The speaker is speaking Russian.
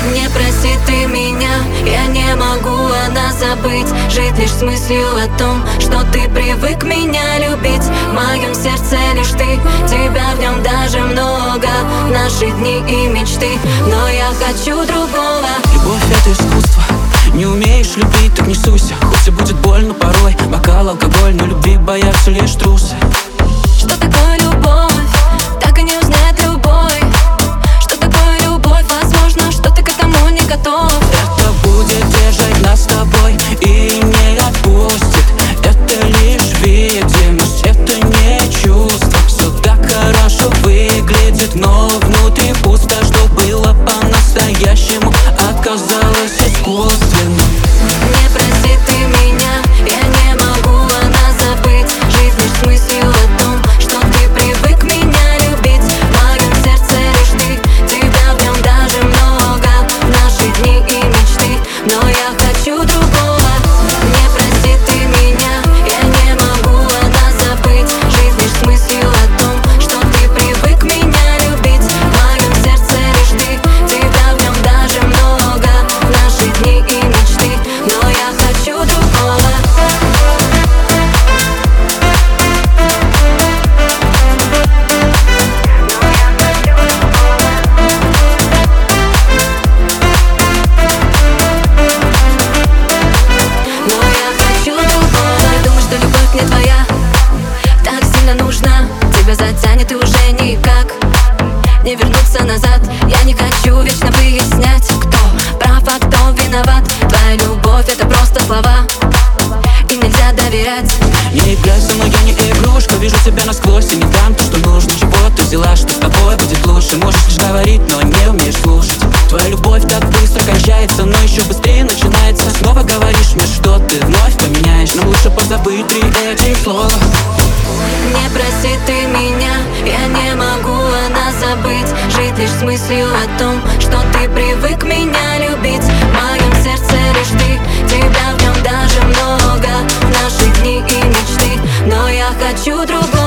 Не проси ты меня, я не могу о нас забыть. Жить лишь с мыслью о том, что ты привык меня любить. В моем сердце лишь ты, тебя в нем даже много. Наши дни и мечты, но я хочу другого. Любовь — это искусство, не умеешь любить, так не суйся. Хоть и будет больно порой, бокал, алкоголь, но любви боятся лишь трусы. Что такое любовь? Так и не узнает любой. Что такое любовь? Возможно, что ты к этому не готов. Это будет держать нас с тобой и не отпустит. Это лишь видимость, это не чувство. Все так хорошо выглядит, но внутри пусто. Что было по-настоящему, оказалось искусственно. Не проси ты меня, я не могу о нас забыть. Жить лишь с мыслью о том, что ты привык меня любить. В моем сердце лишь ты, тебя в нем даже много. Наши дни и мечты, но я хочу другого. Не проси ты меня, я не могу о нас забыть. Жить лишь с мыслью о том, что ты привык меня любить. В моем сердце лишь ты, тебя в нем даже много. Наши дни и мечты, но я хочу другого. Но я хочу другого. Думаю, что любовь не твоя так сильно нужна. Тебя затянет и уже никак не вернуться назад. Я не хочу вечно выяснять, кто прав, а кто виноват. Твоя любовь — это просто слова, и нельзя доверять. Не играй со мной, я не игрушка. Вижу тебя насквозь и не дам то, что нужно. Чего ты взяла, что с тобой будет лучше? Можешь лишь говорить, но не умеешь слушать. Твоя любовь так быстро кончается, но еще быстрее начинается. Снова говоришь мне, что ты вновь поменяешь, но лучше позабыть 3 этих слова. Не проси ты меня, я не могу о нас забыть. Жить лишь с мыслью о том, что ты привык меня любить. В моем сердце лишь ты, тебя в нем даже много. Наши дни и мечты, но я хочу другого.